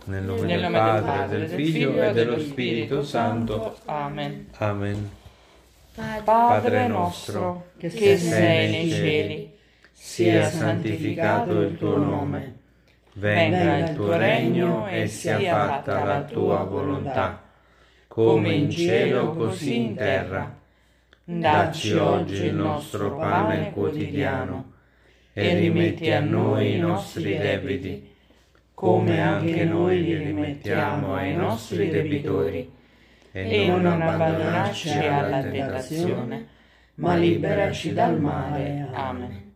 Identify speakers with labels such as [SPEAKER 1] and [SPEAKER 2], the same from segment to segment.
[SPEAKER 1] Nel nome del Padre, del Figlio e dello Spirito Santo.
[SPEAKER 2] Amen.
[SPEAKER 1] Amen.
[SPEAKER 2] Padre nostro, che sei nei cieli, sia santificato il tuo nome. Venga il tuo regno e sia fatta la tua volontà, come in cielo così in terra. Dacci oggi il nostro pane quotidiano e rimetti a noi i nostri debiti, come anche noi li rimettiamo ai nostri debitori, e non abbandonarci alla tentazione, ma liberaci dal male. Amen.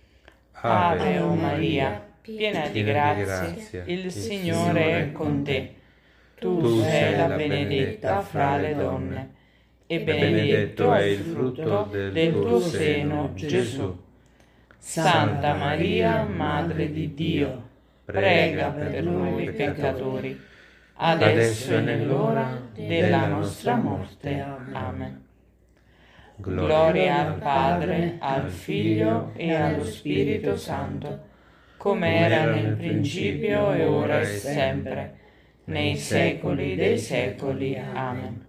[SPEAKER 2] Ave o Maria, piena di grazia, il Signore è con te. Tu sei la benedetta fra le donne, e benedetto è il frutto del tuo seno, Gesù. Santa Maria, Madre di Dio, prega per noi peccatori, adesso e nell'ora della nostra morte. Amen. Gloria al Padre, al Figlio e allo Spirito Santo, come era nel principio e ora e sempre, nei secoli dei secoli. Amen.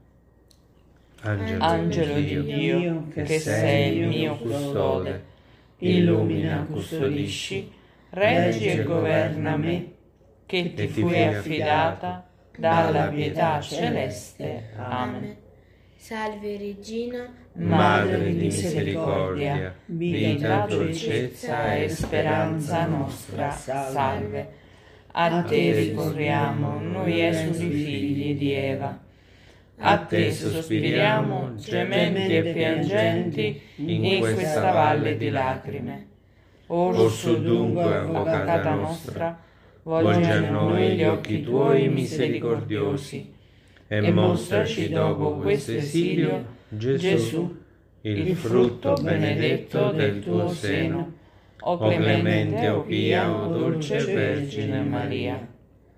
[SPEAKER 2] Angelo di Dio, che sei il mio custode, illumina, custodisci, reggi e governa me, che ti fui affidata dalla pietà celeste. Amen.
[SPEAKER 3] Salve Regina,
[SPEAKER 2] Madre di misericordia, vita, dolcezza e speranza nostra, salve. A te ricorriamo, noi esuli figli di Eva. A te sospiriamo, gementi e piangenti, in questa valle di lacrime. Orso dunque, avvocata nostra, volgi a noi gli occhi tuoi misericordiosi, e mostraci dopo questo esilio Gesù, il frutto benedetto del tuo seno. O clemente, o pia, o dolce Vergine Maria.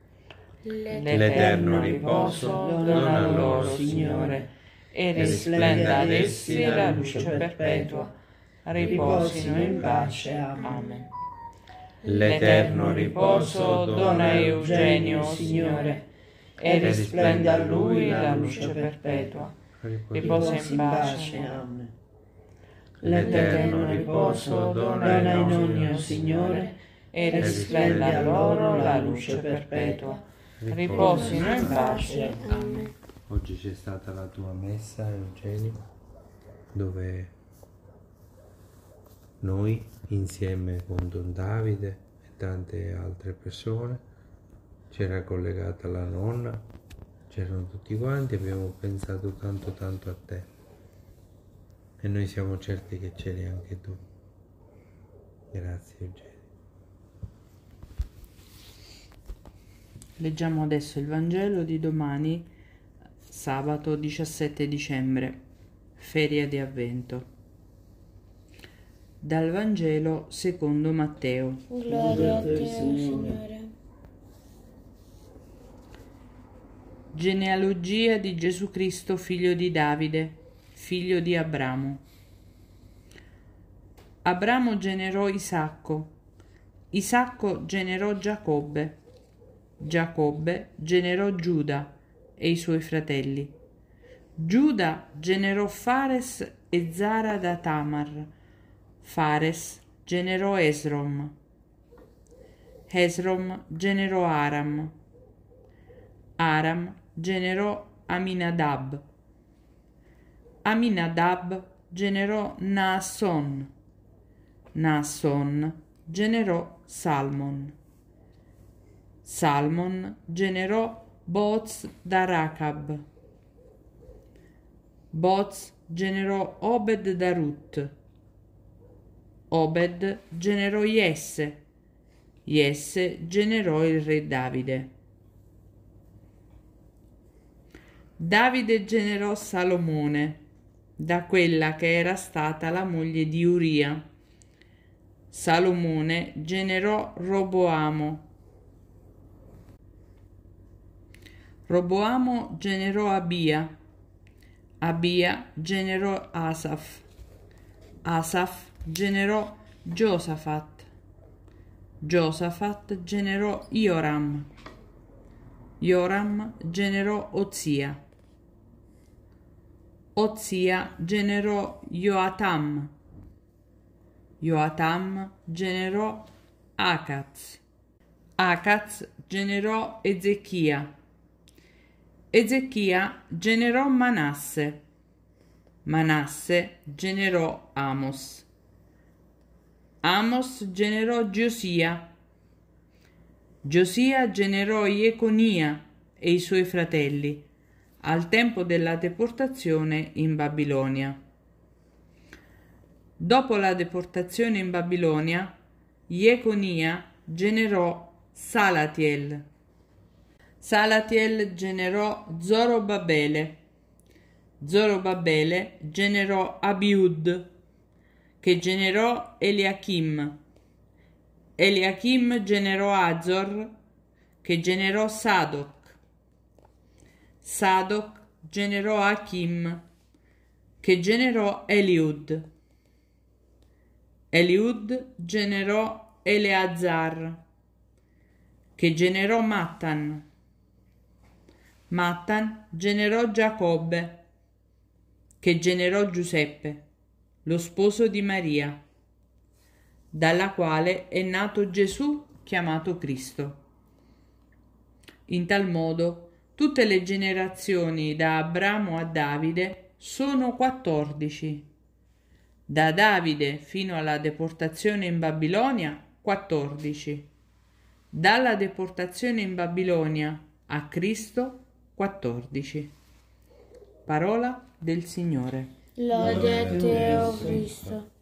[SPEAKER 2] L'eterno riposo dona loro, Signore, e risplenda ad essi la luce perpetua. Riposino in pace. Amen. L'eterno riposo dona a Eugenio, Signore, e risplenda a lui la luce perpetua. Riposa in pace. Amen. L'eterno riposo dona a Nonio, Signore, e risplenda a loro la luce perpetua. Riposino in pace. Amen.
[SPEAKER 1] Oggi c'è stata la tua messa, Eugenio, dove noi, insieme con Don Davide e tante altre persone, c'era collegata la nonna, c'erano tutti quanti, abbiamo pensato tanto a te e noi siamo certi che c'eri anche tu. Grazie Eugenio.
[SPEAKER 2] Leggiamo adesso il Vangelo di domani, sabato 17 dicembre, feria di Avvento. Dal Vangelo secondo Matteo.
[SPEAKER 3] gloria a te, Signore.
[SPEAKER 2] Genealogia di Gesù Cristo, figlio di Davide, figlio di Abramo. Abramo generò Isacco, Isacco generò Giacobbe, Giacobbe generò Giuda e i suoi fratelli. Giuda generò Fares e Zara da Tamar. Fares generò Esrom. Esrom generò Aram. Aram generò Aminadab. Aminadab generò Naasson. Naasson generò Salmon. Salmon generò Boz da Racab. Boz generò Obed da Rut. Obed generò Jesse. Jesse generò il re Davide. Davide generò Salomone, da quella che era stata la moglie di Uria. Salomone generò Roboamo. Roboamo generò Abia. Abia generò Asaf. Asaf generò Giosafat. Giosafat generò Ioram. Joram generò Ozia. Ozia generò Joatam. Joatam generò Acaz. Acaz generò Ezechia. Ezechia generò Manasse. Manasse generò Amos. Amos generò Giosia. Giosia generò Jeconia e i suoi fratelli al tempo della deportazione in Babilonia. Dopo la deportazione in Babilonia, Jeconia generò Salatiel. Salatiel generò Zorobabele. Zorobabele generò Abiud, che generò Eliachim. Eliachim generò Azor, che generò Sadoc. Sadoc generò Achim, che generò Eliud. Eliud generò Eleazar, che generò Mattan. Mattan generò Giacobbe, che generò Giuseppe, lo sposo di Maria, dalla quale è nato Gesù chiamato Cristo. In tal modo tutte le generazioni da Abramo a Davide sono 14. Da Davide fino alla deportazione in Babilonia 14. Dalla deportazione in Babilonia a Cristo 14. Parola del Signore.
[SPEAKER 3] Lode a te, o Cristo.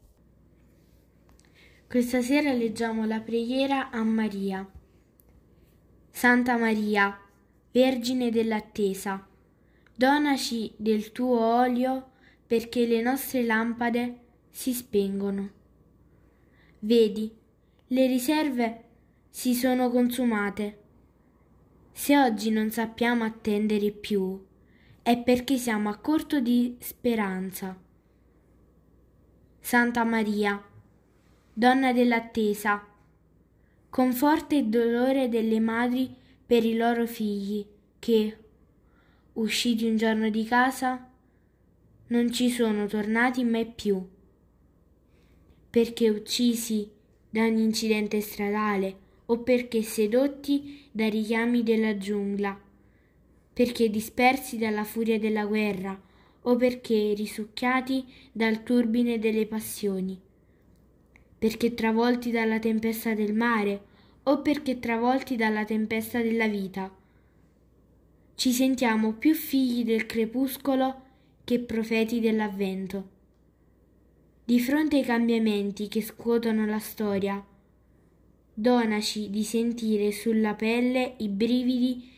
[SPEAKER 3] Questa sera leggiamo la preghiera a Maria. Santa Maria, Vergine dell'attesa, donaci del tuo olio perché le nostre lampade si spengono. Vedi, le riserve si sono consumate. Se oggi non sappiamo attendere più, è perché siamo a corto di speranza. Santa Maria, Donna dell'attesa, conforta il dolore delle madri per i loro figli che, usciti un giorno di casa, non ci sono tornati mai più, perché uccisi da un incidente stradale o perché sedotti dai richiami della giungla, perché dispersi dalla furia della guerra o perché risucchiati dal turbine delle passioni, perché travolti dalla tempesta del mare o perché travolti dalla tempesta della vita. Ci sentiamo più figli del crepuscolo che profeti dell'avvento. Di fronte ai cambiamenti che scuotono la storia, donaci di sentire sulla pelle i brividi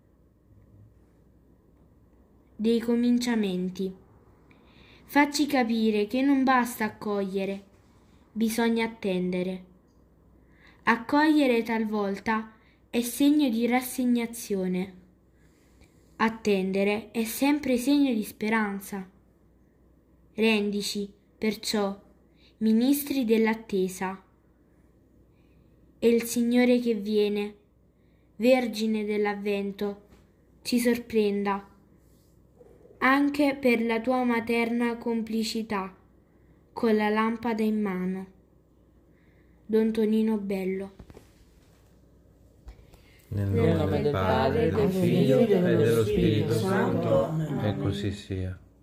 [SPEAKER 3] dei cominciamenti. Facci capire che non basta accogliere, bisogna attendere. Accogliere talvolta è segno di rassegnazione. Attendere è sempre segno di speranza. Rendici, perciò, ministri dell'attesa. E il Signore che viene, Vergine dell'Avvento, ci sorprenda, anche per la tua materna complicità, con la lampada in mano. Don Tonino Bello.
[SPEAKER 1] Nel nome del Padre, del Figlio e dello Spirito Santo, e così sia.